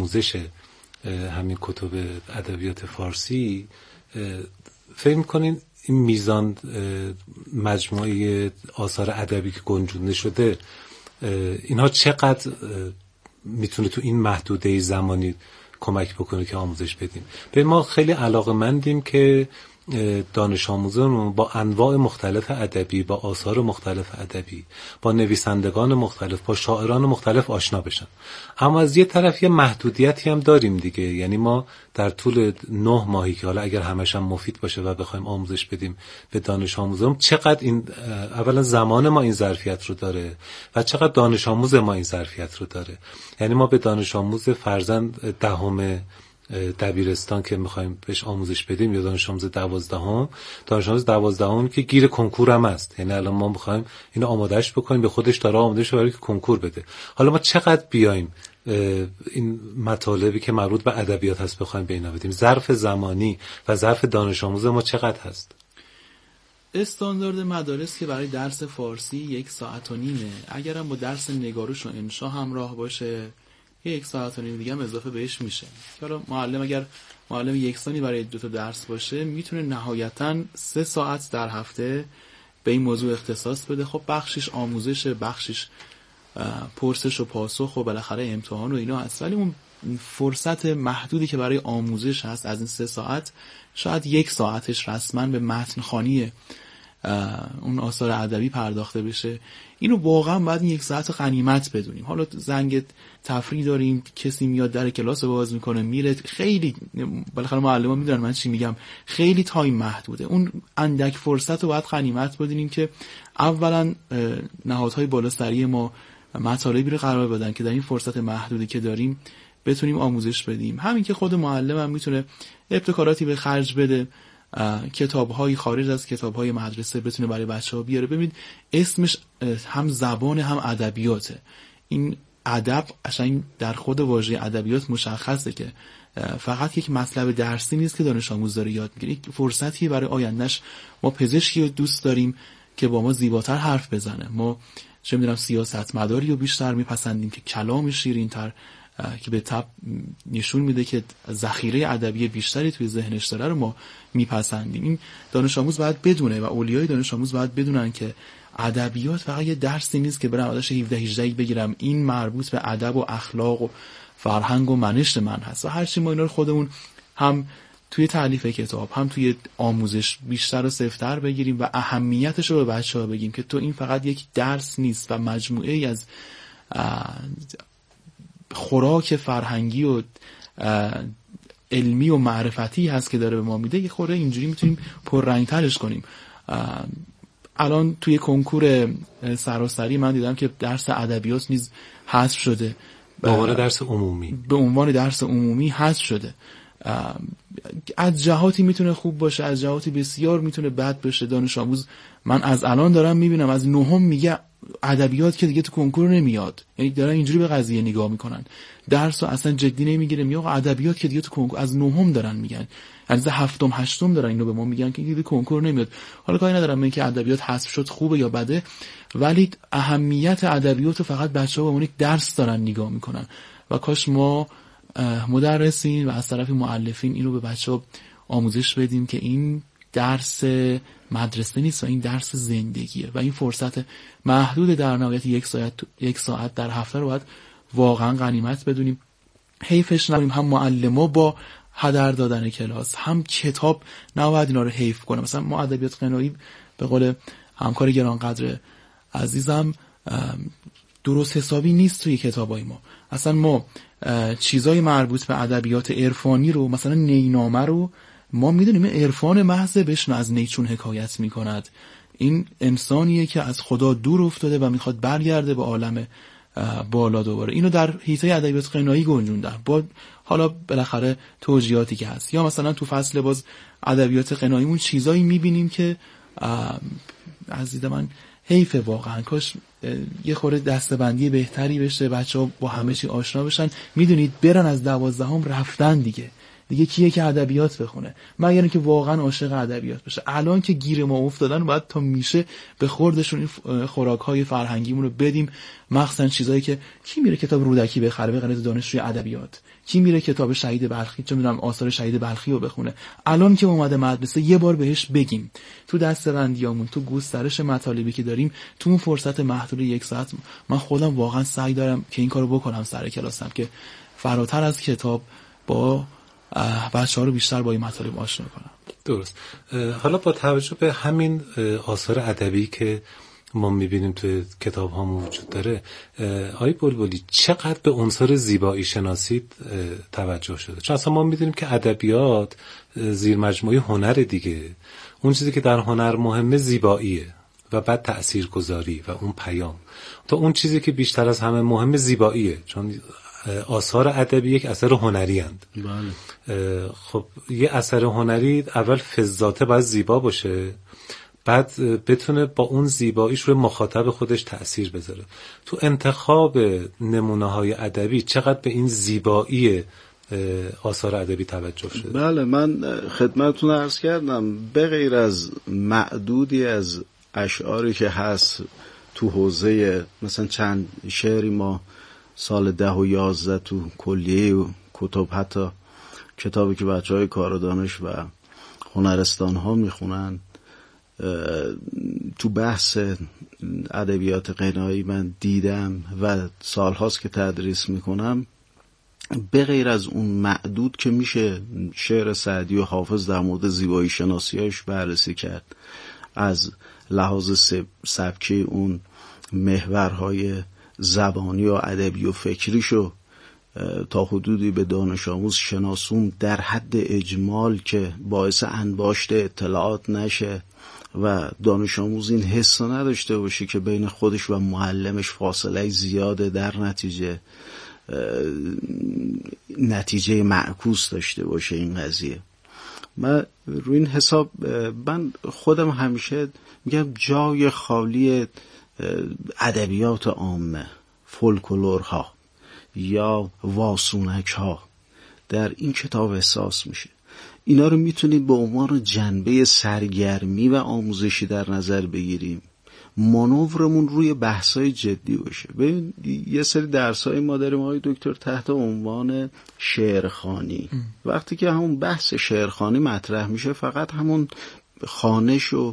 آموزش همین کتب ادبیات فارسی، فکر می‌کنین این میزان مجموعه آثار ادبی که گنجونده شده اینها چقدر میتونه تو این محدوده زمانی کمک بکنه که آموزش بدیم؟ به ما خیلی علاقه‌مندیم که دانش آموزان با انواع مختلف ادبی، با آثار مختلف ادبی، با نویسندگان مختلف، با شاعران مختلف آشنا بشن. اما از یه طرف یه محدودیتی هم داریم دیگه، یعنی ما در طول 9 ماهی که حالا اگر همش هم مفید باشه و بخوایم آموزش بدیم به دانش آموزان، چقدر این اولا زمان ما این ظرفیت رو داره و چقدر دانش آموز ما این ظرفیت رو داره. یعنی ما به دانش آموز فرضاً دهم دبیرستان که میخوایم بهش آموزش بدیم یا دانش آموز 12ام، دانش آموز 12ام که گیر کنکور هم هست، یعنی الان ما میخوایم اینو آمادهش بکنیم، به خودش داره آمادهش برای که کنکور بده. حالا ما چقدر بیایم این مطالبی که مربوط به ادبیات هست بخوایم به اینا بدیم؟ ظرف زمانی و ظرف دانش آموز ما چقدر هست؟ استاندارد مدارس که برای درس فارسی 1 ساعت و نیمه، اگرم با درس نگارش و انشا همراه باشه 1 ساعت و نیم دیگه هم اضافه بهش میشه. حالا معلم اگر معلم یکسانی برای 2 تا درس باشه میتونه نهایتاً 3 ساعت در هفته به این موضوع اختصاص بده. خب بخشش آموزش، بخشش پرسش و پاسخ و بالاخره امتحان و اینا هست، ولی اون فرصت محدودی که برای آموزش هست از این 3 ساعت شاید 1 ساعتش رسما به متن خوانی اون آثار ادبی پرداخته بشه. اینو واقعا باید 1 ساعت غنیمت بدونیم. حالا زنگ تفریح داریم، کسی میاد در کلاس باز میکنه میره، خیلی بالاخره معلم‌ها میدونن من چی میگم، خیلی تایم محدوده. اون اندک فرصت رو باید غنیمت بدونیم که اولا نهادهای بالاسری ما مطالبی رو قرار بدن که در این فرصت محدودی که داریم بتونیم آموزش بدیم. همین که خود معلم هم میتونه ابتکاراتی به خرج بده، کتاب‌های خارج از کتاب‌های مدرسه بتونه برای بچه‌ها بیاره. ببینید اسمش هم زبان هم ادبیاته. این ادب قشنگ در خود واژه ادبیات مشخصه که فقط یک مطلب درسی نیست که دانش آموز داره یاد میگیره، یک فرصتی برای آیندهش. ما پزشکی رو دوست داریم که با ما زیباتر حرف بزنه، ما چه می‌دونم سیاستمداری رو بیشتر میپسندیم که کلام شیرین‌تر که به تبع نشون میده که ذخیره ادبی بیشتری توی ذهنش داره رو ما میپسندیم. این دانش آموز باید بدونه و اولیای دانش آموز باید بدونن که ادبیات فقط یه درسی نیست که برم ازش 17-18 بگیرم، این مربوط به ادب و اخلاق و فرهنگ و منش من هست. و هرچی ما اینا رو خودمون هم توی تالیف کتاب هم توی آموزش بیشتر و سفت‌تر بگیریم و اهمیتش رو به بچه‌ها بگیم که تو این فقط یک درس نیست و مجموعه ای از خوراک فرهنگی و علمی و معرفتی هست که داره به ما میده. یه خورده اینجوری میتونیم پررنگ‌ترش کنیم. الان توی کنکور سراسری من دیدم که درس ادبیات نیز حذف شده، به عنوان درس عمومی، به عنوان درس عمومی حذف شده. از جهاتی میتونه خوب باشه، از جهاتی بسیار میتونه بد باشه. دانش آموز من از الان دارم میبینم از 9م میگه ادبیات که دیگه تو کنکور نمیاد، یعنی دارن اینجوری به قضیه نگاه میکنن، درس رو اصلا جدی نمیگیره، میگه آقا ادبیات که دیگه تو کنکور، از 9م دارن میگن، از 7م 8م دارن اینو به ما میگن که دیگه کنکور نمیاد. حالا کاری ندارم من که ادبیات حذف شد خوبه یا بده، ولی اهمیت ادبیات رو فقط بچه‌ها به عنوان یک درس دارن نگاه میکنن و کاش ما مدرسین و از طرف مؤلفین اینو به بچه‌ها آموزش بدیم که این درس مدرسه نیست و این درس زندگیه و این فرصت محدود در نهایت 1 ساعت در هفته رو باید واقعا غنیمت بدونیم. حیفش نبینیم، هم معلم‌ها با هدر دادن کلاس هم کتاب نباید اینا رو حیف کنه. مثلا ما ادبیات غنایی به قول همکار گرانقدر عزیزم درست حسابی نیست توی کتابای ما. اصلا ما چیزای مربوط به ادبیات عرفانی رو، مثلا نینامه رو ما میدونیم عرفان محض، بشنو از نیچون حکایت میکند، این انسانیه که از خدا دور افتاده و میخواد برگرده به عالم بالا دوباره. اینو در حیطه ادبیات غنایی گنجوندن با حالا بالاخره توجیهاتی که هست. یا مثلا تو فصل باز ادبیات غناییمون چیزایی میبینیم که از دید من حیفه واقعا، کاش یه خورده دسته‌بندی بهتری بشه، بچه‌ها با همه چی آشنا بشن. میدونید برن از 12ام رفتن دیگه، دیگه کیه که ادبیات بخونه؟ مگر اینکه واقعا عاشق ادبیات باشه. الان که گیر ما افتادن باید تا میشه به خوردشون این خوراک‌های فرهنگیمون رو بدیم، مخصوصا چیزایی که کی میره کتاب رودکی بخره به غیر دانشجوی ادبیات؟ کی میره کتاب شهید بلخی، چه میدونم آثار شهید بلخی رو بخونه؟ الان که اومده مدرسه یه بار بهش بگیم تو دسته‌بندیامون، تو گسترش مطالبی که داریم، تو اون فرصت محدود 1 ساعت من خودم واقعا سعی دارم که این کارو بکنم سر کلاسم، که فراتر از کتاب با بچه‌ها رو بیشتر با این مطالب آشنا کنم. درست. حالا با توجه به همین آثار ادبی که ما میبینیم توی کتاب ها وجود داره، آقای بلبلی چقدر به عنصر زیبایی شناسی توجه شده؟ چون اصلا ما میدونیم که ادبیات زیر مجموعه هنر دیگه، اون چیزی که در هنر مهمه زیباییه و بعد تأثیرگذاری و اون پیام، تا اون چیزی که بیشتر از همه مهمه زیباییه، چون آثار ادبی یک اثر هنری اند. بله. خب یه اثر هنری اول فضاته باید زیبا باشه، بعد بتونه با اون زیباییش روی مخاطب خودش تأثیر بذاره. تو انتخاب نمونه‌های ادبی چقدر به این زیبایی آثار ادبی توجه شده؟ بله، من خدمتتون عرض کردم به غیر از معدودی از اشعاری که هست تو حوزه، مثلا چند شعری ما سال 10 و 11 تو کلیه و کتب، حتی کتابی که بچه‌های کار دانش و هنرستان ها میخونن، تو بحث ادبیات غنایی من دیدم و سالهاست که تدریس میکنم. به غیر از اون معدود که میشه شعر سعدی و حافظ در مورد زیبایی شناسی‌هاش بررسی کرد، از لحاظ سبکی اون محورهای زبانی و ادبی و فکریشو تا حدودی به دانش آموز شناسون در حد اجمال که باعث انباشت اطلاعات نشه و دانش آموز این حس نداشته باشه که بین خودش و معلمش فاصله زیاده، در نتیجه معکوس داشته باشه این قضیه. من روی این حساب من خودم همیشه میگم جای خالی ادبیات عامه، فولکلورها یا واسونک ها در این کتاب احساس میشه. اینا رو میتونیم به عنوان جنبه سرگرمی و آموزشی در نظر بگیریم. مانورمون روی بحثای جدی باشه. ببین یه سری درسای ما داریم آقای دکتر تحت عنوان شعرخوانی. وقتی که همون بحث شعرخوانی مطرح میشه، فقط همون خوانش و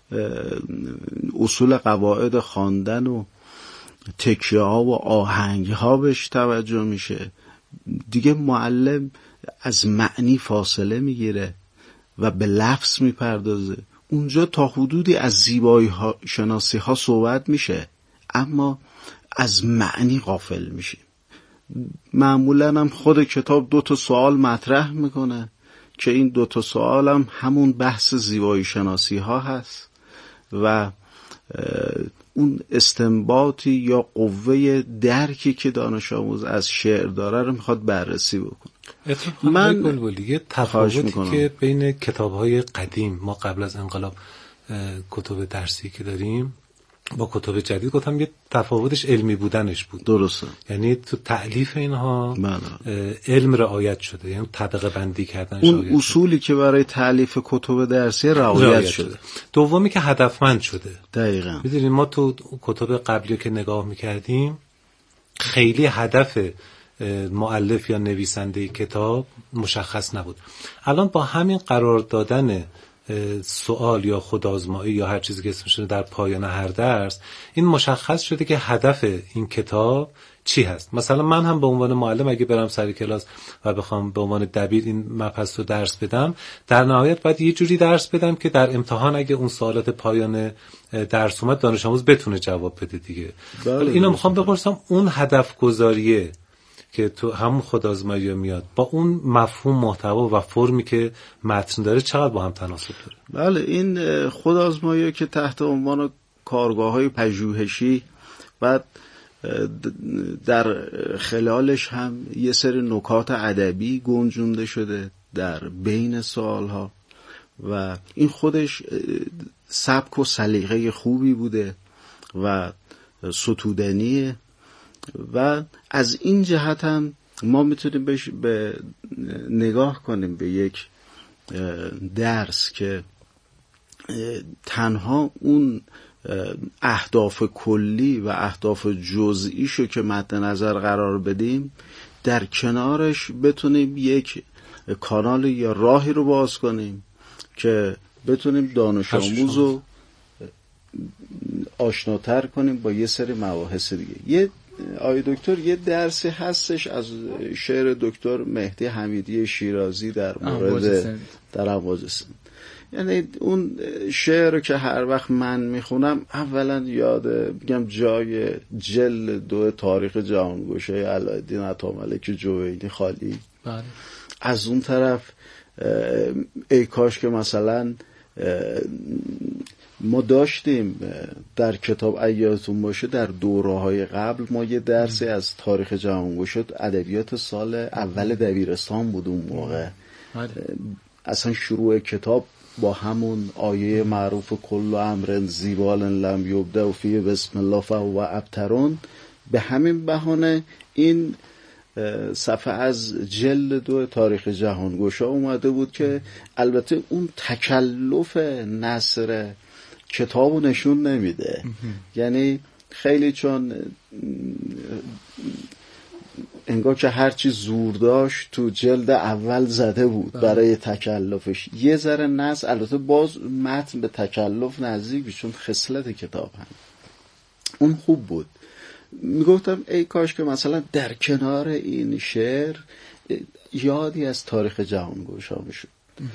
اصول قواعد خواندن و تکیه ها و آهنگ ها بهش توجه میشه. دیگه معلم از معنی فاصله میگیره و به لفظ میپردازه. اونجا تا حدودی از زیبایی ها شناسی ها صحبت میشه، اما از معنی غافل میشه. معمولا هم خود کتاب 2 سوال مطرح میکنه که این 2 سوال هم همون بحث زیبایی شناسی ها هست و اون استنباطی یا قوه درکی که دانش آموز از شعر داره رو میخواد بررسی بکنه. من بلبلی تفاوتی که بین کتاب‌های قدیم ما قبل از انقلاب کتب درسی که داریم با کتب جدید، گفتم یه تفاوتش علمی بودنش بود. درسته. یعنی تو تألیف اینها علم رعایت شده، یعنی طبقه بندی کردن اون اصولی که برای تألیف کتب درسی رعایت شده. دومی که هدفمند شده. دقیقاً. می‌دونید ما تو کتب قبلی که نگاه می‌کردیم خیلی هدف مؤلف یا نویسنده کتاب مشخص نبود. الان با همین قرار دادن سوال یا خودآزمایی یا هر چیزی که اسمش در پایان هر درس، این مشخص شده که هدف این کتاب چی هست. مثلا من هم به عنوان معلم اگه برم سر کلاس و بخوام به عنوان دبیر این مبحث رو درس بدم، در نهایت باید یه جوری درس بدم که در امتحان اگه اون سوالات پایان درس اومد دانش آموز بتونه جواب بده دیگه. اینو میخوام بپرسم، اون هدف گذاریه که تو همون خودآزمایی میاد با اون مفهوم محتوا و فرمی که متن داره چقدر با هم تناسب داره؟ بله، این خودآزمایی که تحت عنوان کارگاه‌های پژوهشی و در خلالش هم یه سری نکات ادبی گنجونده شده در بین سوالها و این خودش سبک و سلیقه خوبی بوده و ستودنیه و از این جهت هم ما میتونیم به نگاه کنیم به یک درس که تنها اون اهداف کلی و اهداف جزئیشو که مد نظر قرار بدیم، در کنارش بتونیم یک کانال یا راهی رو باز کنیم که بتونیم دانش آموز رو آشناتر کنیم با یه سری مباحث دیگه. آقای دکتر یه درسی هستش از شعر دکتر مهدی حمیدی شیرازی در مورد در امواج سند. یعنی اون شعر رو که هر وقت من میخونم اولا یاد میگم جای جلد 2 تاریخ جهانگشای علایالدین عطاملک جوینی خالی. بله. از اون طرف ای کاش که مثلا ما داشتیم در کتاب ایاتون باشه در دوره‌های قبل ما یه درسی از تاریخ جهانگشا ادبیات سال اول دبیرستان بود. اون موقع اصلا شروع کتاب با همون آیه معروف کل امر زیبال لم یبدأ فیه بسم الله فهو ابترون، به همین بهانه این صفحه از جلد 2 تاریخ جهانگشا اومده بود که البته اون تکلف نثر کتابو نشون نمیده. یعنی خیلی چون انگار که هرچی زور داشت تو جلد اول زده بود برای تکلفش. یه ذره نثر البته باز متن به تکلف نزدیک، چون خصلت کتاب هم اون خوب بود. میگفتم ای کاش که مثلا در کنار این شعر یادی از تاریخ جهانگشا میشد.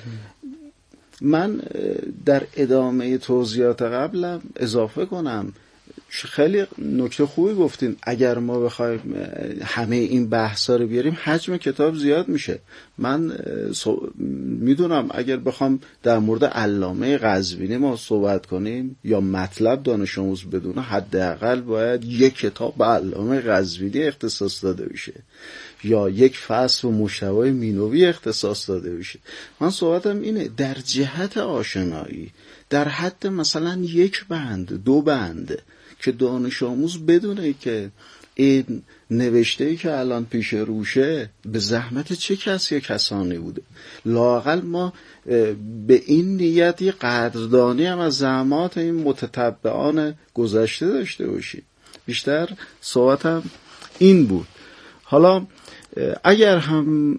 من در ادامه توضیحات قبلم اضافه کنم، خیلی نکته خوبی گفتین. اگر ما بخوایم همه این بحثا رو بیاریم حجم کتاب زیاد میشه. من میدونم اگر بخوام در مورد علامه قزوینی ما صحبت کنیم یا مطلب دانش آموز بدونه، حداقل باید یک کتاب به علامه قزوینی اختصاص داده بشه یا یک فصل و مشتبه مینوی اختصاص داده بشه. من صحبتم اینه در جهت آشنایی در حد مثلا 1 بند 2 بند که دانش آموز بدونه که این نوشته‌ای که الان پیش روشه به زحمت چه کسی کسانی بوده. لااقل ما به این نیت یه قدردانی هم از زحمات این متتبعان گذشته داشته باشیم. بیشتر صحبتم این بود. حالا اگر هم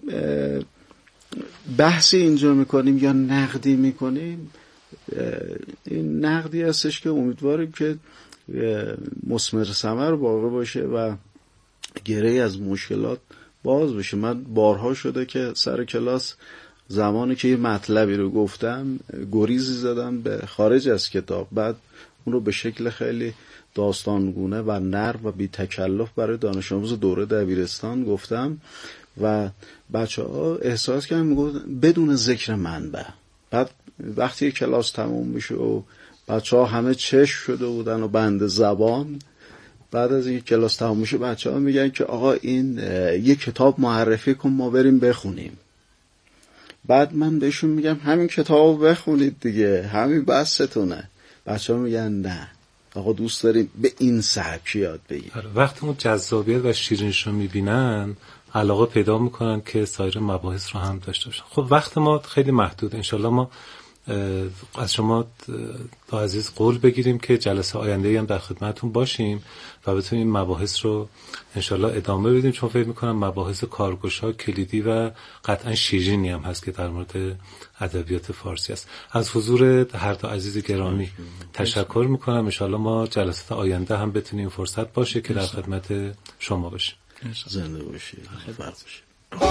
بحثی اینجا میکنیم یا نقدی میکنیم، این نقدی هستش که امیدواریم که مثمر ثمر واقع باشه و گره از مشکلات باز بشه. من بارها شده که سر کلاس زمانی که یه مطلبی رو گفتم گریزی زدم به خارج از کتاب، بعد اون رو به شکل خیلی داستانگونه و نرم و بی تکلف برای دانش آموز دوره دبیرستان گفتم و بچه‌ها احساس کردن میگفتن بدون ذکر منبع. بعد وقتی کلاس تموم میشه و بچه‌ها همه چشم شده بودن و بند زبان، بعد از این کلاس تموم میشه بچه‌ها میگن که آقا این یک کتاب معرفی کن ما بریم بخونیم. بعد من بهشون میگم همین کتابو بخونید دیگه، همین بستونه. بچه‌ها میگن نه آقا دوست داریم به این سبک یاد بگیریم. وقتی اون جذابیت و شیرینیش رو میبینن علاقه پیدا میکنن که سایر مباحث رو هم داشته باشن. خب وقت ما خیلی محدود، انشالله ما از شما با عزیز قول بگیریم که جلسه آینده هم در خدمتون باشیم و بتونیم مباحث رو انشالله ادامه بدیم، چون فکر میکنم مباحث کارگشا کلیدی و قطعا شیرینی هم هست که در مورد ادبیات فارسی است. از حضور هر دو عزیز گرامی تشکر میکنم. انشالله ما جلسات آینده هم بتونیم فرصت باشه که در خدمت شما باشیم. زنده باشید. خبر باشید.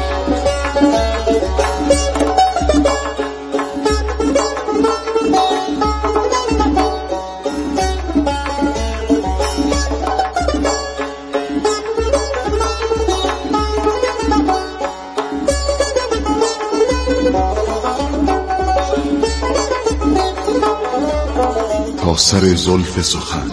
تا سر زلف سخن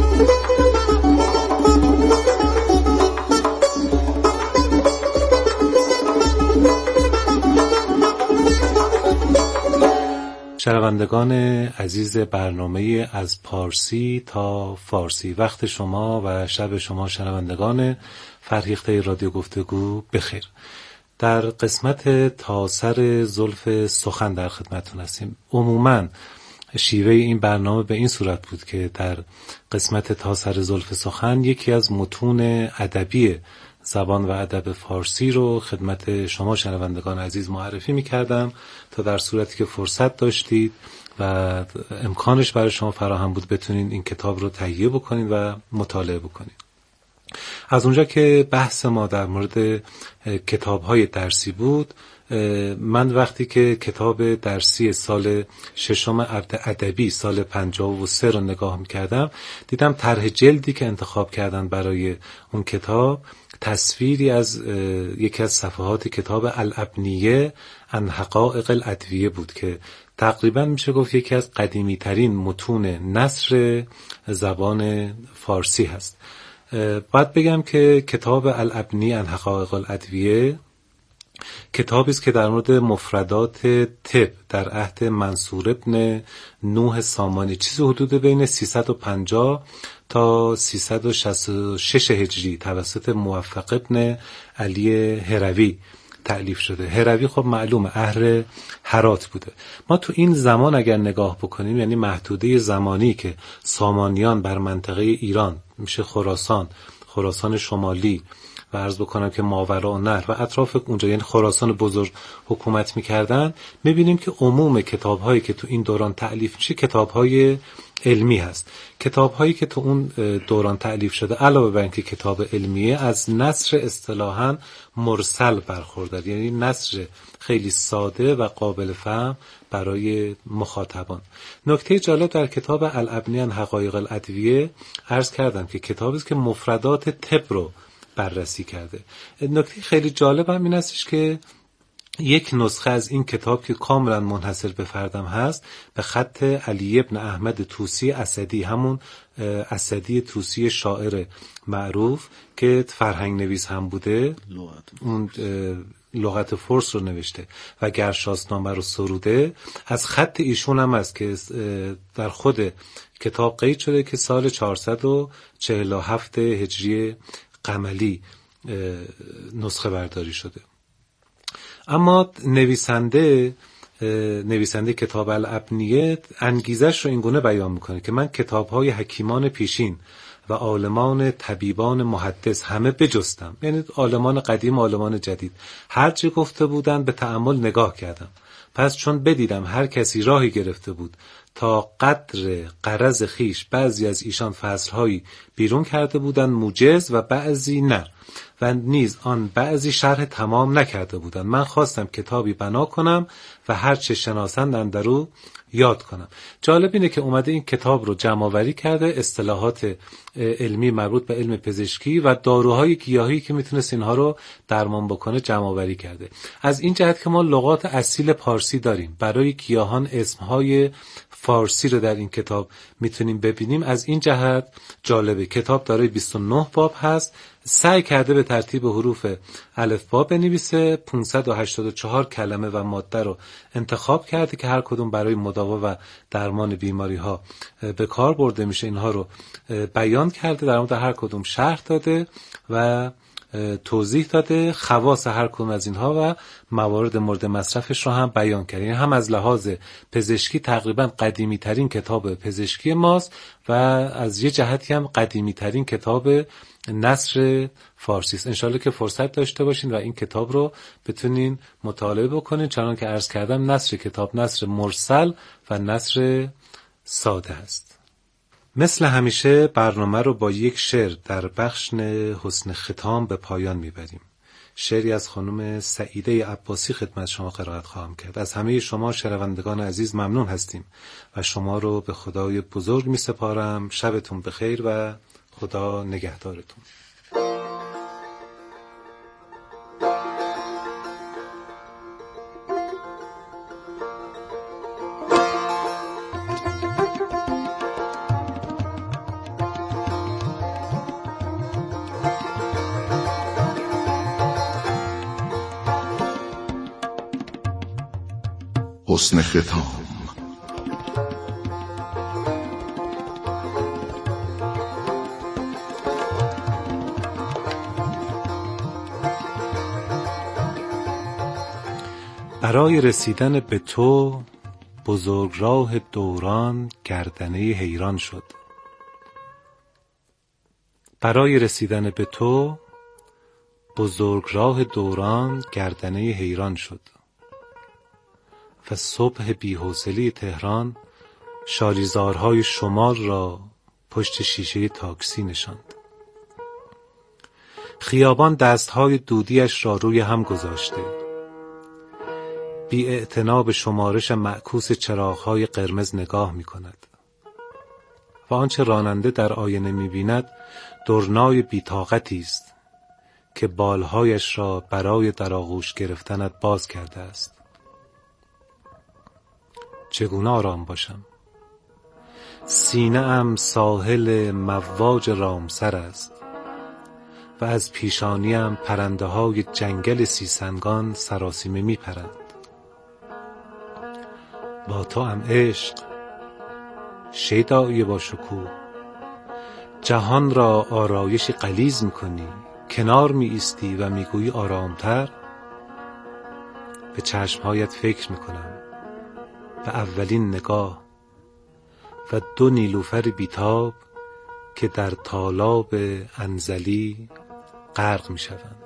شنوندگان عزیز برنامه از پارسی تا فارسی، وقت شما و شب شما شنوندگان فرهیخته رادیو گفتگو بخیر. در قسمت تاثر زلف سخن در خدمتتون هستیم. عموماً شیوه این برنامه به این صورت بود که در قسمت تاثر زلف سخن یکی از متون ادبی زبان و ادب فارسی رو خدمت شما شنوندگان عزیز معرفی می‌کردم تا در صورتی که فرصت داشتید و امکانش برای شما فراهم بود بتونین این کتاب رو تهیه بکنید و مطالعه بکنید. از اونجا که بحث ما در مورد کتاب‌های درسی بود، من وقتی که کتاب درسی سال ششم ادبی سال 53 رو نگاه می‌کردم، دیدم طرح جلدی که انتخاب کردن برای اون کتاب تصویری از یکی از صفحات کتاب الابنیه عن حقایق الادویه بود که تقریبا میشه گفت یکی از قدیمی ترین متون نثر زبان فارسی هست. باید بگم که کتاب الابنیه عن حقایق الادویه کتابی است که در مورد مفردات طب در عهد منصور ابن نوح سامانی چیزی حدود بین 350 تا 366 هجری توسط موفق ابن علی هروی تألیف شده. هروی خب معلومه اهل هرات بوده. ما تو این زمان اگر نگاه بکنیم، یعنی محدوده زمانی که سامانیان بر منطقه ایران میشه خراسان شمالی و عرض بکنم که ماوراءالنهر و اطراف اونجا یعنی خراسان بزرگ حکومت میکردن، میبینیم که عموم کتاب‌هایی که تو این دوران تألیف میشه کتاب‌های علمی هست. کتاب‌هایی که تو اون دوران تألیف شده علاوه بر اینکه کتاب علمیه، از نثر اصطلاحاً مرسل برخوردار، یعنی نثر خیلی ساده و قابل فهم برای مخاطبان. نکته جالب در کتاب الابنیه عن حقایق الادویه عرض کردم که کتابی است که مفردات طب رو بررسی کرده. نکته خیلی جالب هم این استش که یک نسخه از این کتاب که کاملا منحصر به فردم هست به خط علی ابن احمد طوسی اسدی، همون اسدی طوسی شاعر معروف که فرهنگ نویس هم بوده، اون لغت فارس رو نوشته و گرشاسنامه رو سروده، از خط ایشون هم است که در خود کتاب قید شده که سال 447 هجری قمری نسخه برداری شده. اما نویسنده کتاب الابنیه انگیزش رو اینگونه بیان میکنه که من کتاب‌های حکیمان پیشین و عالمان طبیبان محدث همه بجستم، یعنی عالمان قدیم عالمان جدید، هر چه گفته بودن به تأمل نگاه کردم. پس چون بدیدم هر کسی راهی گرفته بود تا قدر غرض خیش، بعضی از ایشان فصلهایی بیرون کرده بودند موجز و بعضی نه، و نیز آن بعضی شرح تمام نکرده بودند. من خواستم کتابی بنا کنم و هر چه شناسند اندرو یاد کنم. جالب اینه که اومده این کتاب رو جمع‌آوری کرده، اصطلاحات علمی مربوط به علم پزشکی و داروهای گیاهی که میتونست اینها رو درمان بکنه جمع‌آوری کرده. از این جهت که ما لغات اصیل پارسی داریم، برای گیاهان اسمهای فارسی رو در این کتاب میتونیم ببینیم. از این جهت جالبه. کتاب دارای 29 باب هست، سعی کرده به ترتیب حروف الفبا بنویسه، 584 کلمه و ماده رو انتخاب کرده که هر کدوم برای مداوا و درمان بیماری ها به کار برده میشه. اینها رو بیان کرده، در مورد هر کدوم شرح داده و توضیح داده، خواص هر کدوم از اینها و موارد مورد مصرفش رو هم بیان کرده. یعنی هم از لحاظ پزشکی تقریبا قدیمی ترین کتاب پزشکی ماست و از یه جهتی هم قدیمی ترین کتاب نثر فارسی است. انشالله که فرصت داشته باشین و این کتاب رو بتونین مطالعه بکنین. چنان که عرض کردم نثر کتاب نثر مرسل و نثر ساده است. مثل همیشه برنامه رو با یک شعر در بخش حسن ختام به پایان میبریم. شعری از خانم سعیده عباسی خدمت شما قرائت خواهم کرد. از همه شما شنوندگان عزیز ممنون هستیم و شما رو به خدای بزرگ می سپارم. شبتون بخیر و خدا نگهدارتون. حسن ختام. برای رسیدن به تو بزرگ راه دوران گردنه حیران شد. برای رسیدن به تو بزرگ راه دوران گردنه حیران شد و صبح بی‌حوصله تهران شالیزارهای شمال را پشت شیشه تاکسی نشاند. خیابان دستهای دودیش را روی هم گذاشته، بی اعتنا به شمارش معکوس چراغهای قرمز نگاه می کند و آنچه راننده در آینه می بیند درنای بی‌طاقتی است که بالهایش را برای در آغوش گرفتنت باز کرده است. چگونه آرام باشم؟ سینه ام ساحل مواج رامسر است و از پیشانیم پرنده های جنگل سیسنگان سراسیمه می پرند. با تو هم عشق، شیدایی با شکوه، جهان را آرایشی غلیظ می کنی، کنار می ایستی و می گویی آرامتر. به چشمهایت فکر می کنم، به اولین نگاه و 2 نیلوفر بیتاب که در تالاب انزلی غرق می شوند.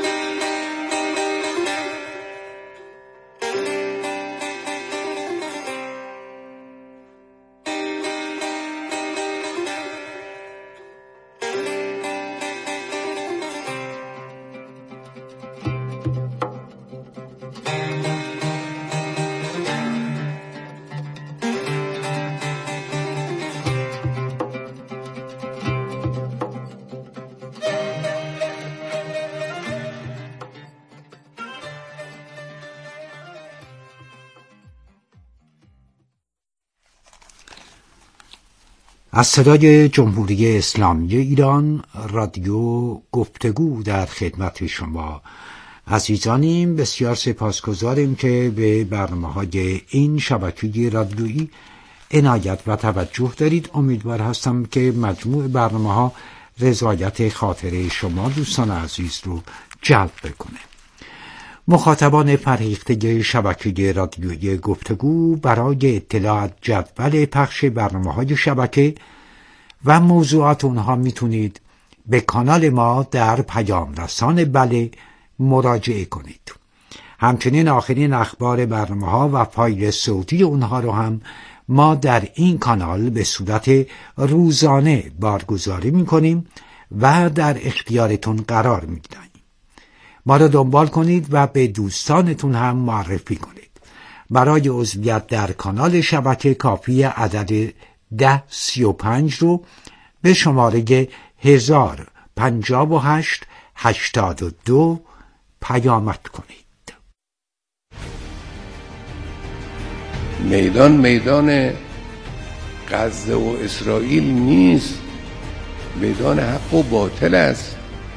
از صدای جمهوری اسلامی ایران رادیو گفتگو در خدمت شما عزیزانیم. بسیار سپاسگزاریم که به برنامه‌های این شبکه رادیویی عنایت و توجه دارید. امیدوار هستم که مجموع برنامه‌ها رضایت خاطره شما دوستان عزیز رو جلب بکنه. مخاطبان فرهیخته شبکه رادیویی گفتگو برای اطلاع از جدول پخش برنامه‌های شبکه و موضوعات اونها میتونید به کانال ما در پیام رسان بله مراجعه کنید. همچنین آخرین اخبار برنامه‌ها و فایل صوتی اونها رو هم ما در این کانال به صورت روزانه بارگذاری میکنیم و در اختیارتون قرار میدیم. ما را دنبال کنید و به دوستانتون هم معرفی کنید. برای عضویت در کانال شبکه کافی عدد 1035 رو به شماره 105882 پیامک کنید. میدان غزه و اسرائیل نیست، میدان حق و باطل است.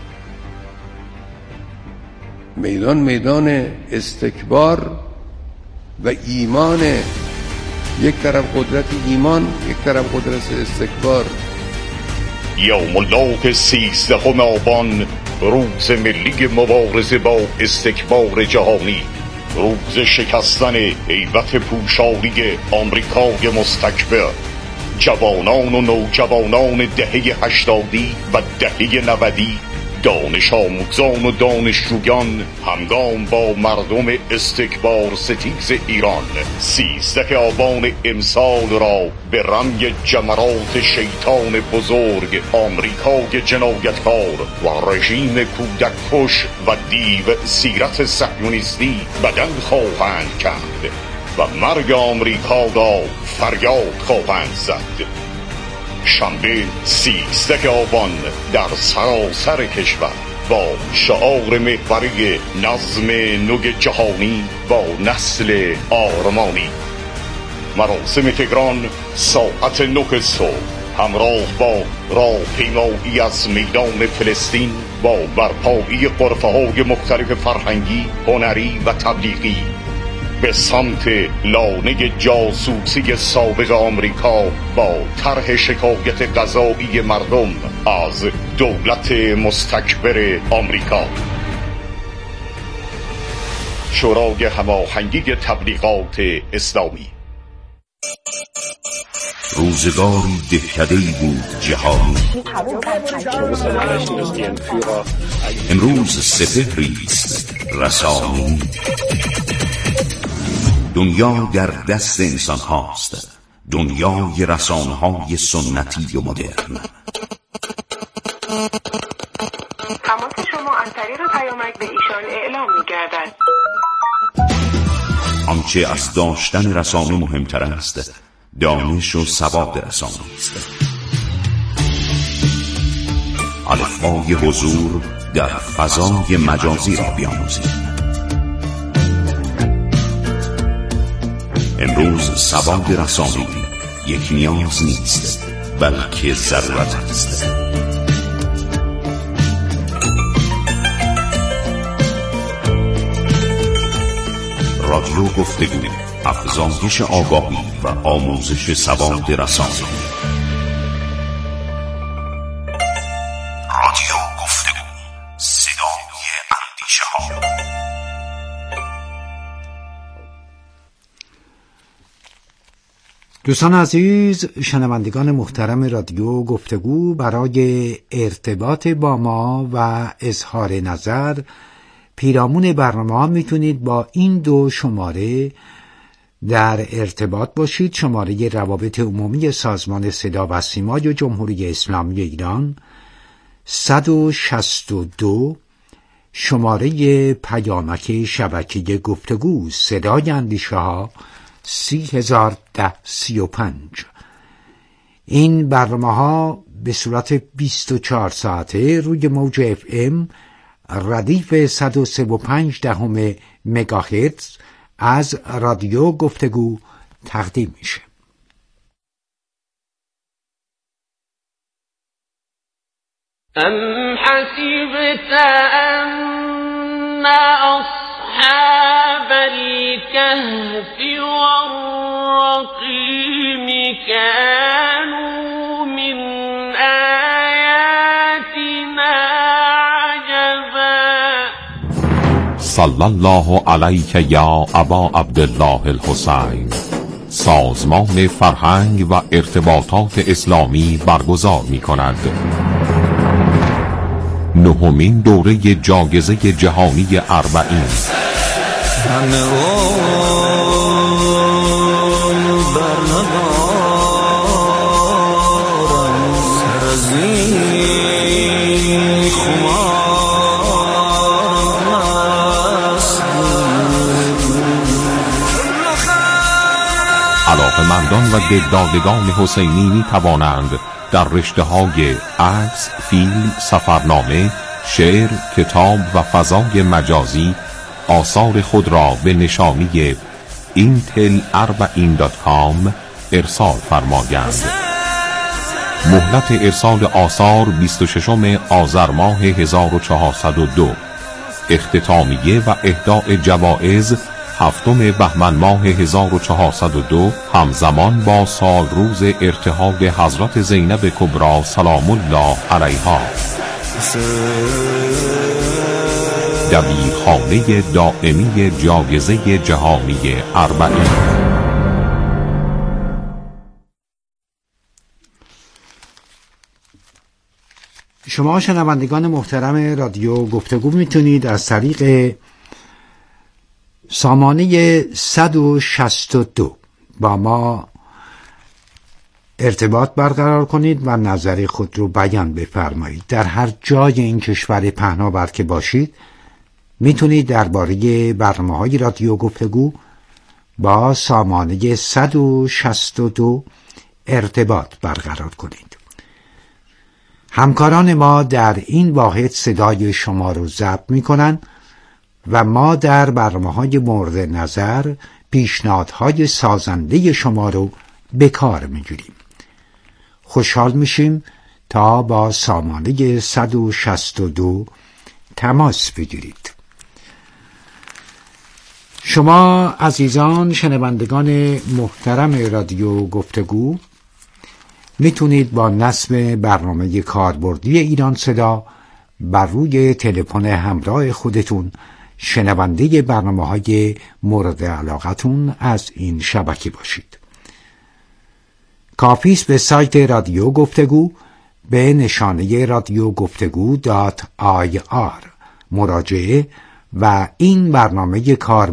میدان استکبار و ایمان، یک طرف قدرت ایمان، یک طرف قدرت استکبار. یوم الله 13 آبان، روز ملی مبارزه با استکبار جهانی، روز شکستن هیبت پوشالی آمریکای مستکبر. جوانان و نوجوانان دهه 80 و دهه 90، دانش آموزان و دانشجویان همگام با مردم استکبار ستیز ایران 13 آبان امسال را به رمی جمرات شیطان بزرگ آمریکای جنایتکار و رژیم کودککش و دیو سیرت صهیونیستی بدل خواهند کرد و مرگ آمریکا را فریاد خواهند زد. شنبه 13 آبان در سراسر کشور با شعار محوری نظم نو جهانی با نسل آرمانی. مراسم تهران ساعت 9 صبح همراه با راهپیمایی از میدان فلسطین با برپایی غرفه‌های مختلف فرهنگی، هنری و تبلیغی به سمت لانه جاسوسی سابق آمریکا با طرح شکایت قضایی مردم از دولت مستکبر آمریکا. شورای هماهنگی تبلیغات اسلامی. روزگاری دهکده‌ای بود جهانی، امروز سپهری است رسانی. دنیا در دست انسان هاست، دنیای رسانه های سنتی و مدرن. تماس شما از طریق پیامک به ایشان اعلام می‌گردد. آنچه از داشتن رسانه مهمتر است، دانش و سواد رسانه است. الفبای حضور در فضای مجازی را بیاموزید. امروز سواد رسانه‌ای یک نیاز نیست، بلکه ضرورت است. رادیو گفتگو، افزایش آگاهی و آموزش سواد رسانه‌ای. رادیو گفتگو، صدای اندیشه‌ها. دوستان عزیز، شنوندگان محترم رادیو گفتگو، برای ارتباط با ما و اظهار نظر پیرامون برنامه میتونید با این دو شماره در ارتباط باشید. شماره روابط عمومی سازمان صدا و سیمای جمهوری اسلامی ایران 162، شماره پیامک شبکه گفتگو صدای اندیشه‌ها 301035. این برنامه‌ها به صورت 24 ساعته روی موج FM ردیف 103.5 مگاهرتز از رادیو گفتگو تقدیم میشه. ام حسبت ان اصحاب الكهف والرقيم كانوا من آياتنا عجبا. صلی الله علیک یا ابا عبدالله الحسین. سازمان فرهنگ و ارتباطات اسلامی برگزار می کند 9مین دوره جایزه جهانی اربعین. علاقه‌مندان و دلدادگان حسینی می توانند در رشته‌های عکس، فیلم، سفرنامه، شعر، کتاب و فضای مجازی آثار خود را به نشانی intel40.com ارسال فرمایند. مهلت ارسال آثار 26 آذر ماه 1402. اختتامیه و اهداء جوایز 7 بهمن ماه 1402 همزمان با سال روز ارتحال حضرت زینب کبری سلام الله علیها. دبیرخانه دائمی جایزه جهانی اربعین. شما شنوندگان محترم رادیو گفتگو میتونید از طریق سامانه 162 با ما ارتباط برقرار کنید و نظر خود رو بیان بفرمایید. در هر جای این کشور پهناور که باشید میتونید درباره برنامه‌های رادیو گفتگو با سامانه 162 ارتباط برقرار کنید. همکاران ما در این واحد صدای شما رو ضبط میکنن و ما در برنامه‌های مورد نظر پیشنهادهای سازنده شما رو به کار میگیریم. خوشحال میشیم تا با سامانه 162 تماس بگیرید. شما عزیزان شنوندگان محترم رادیو گفتگو میتونید با نصب برنامه کاربردی ایران صدا بر روی تلفن همراه خودتون شنونده برنامه‌های مورد علاقتون از این شبکه باشید. کافی است به سایت رادیو گفتگو به نشانه radiogoftegu.ir مراجعه و این برنامه کار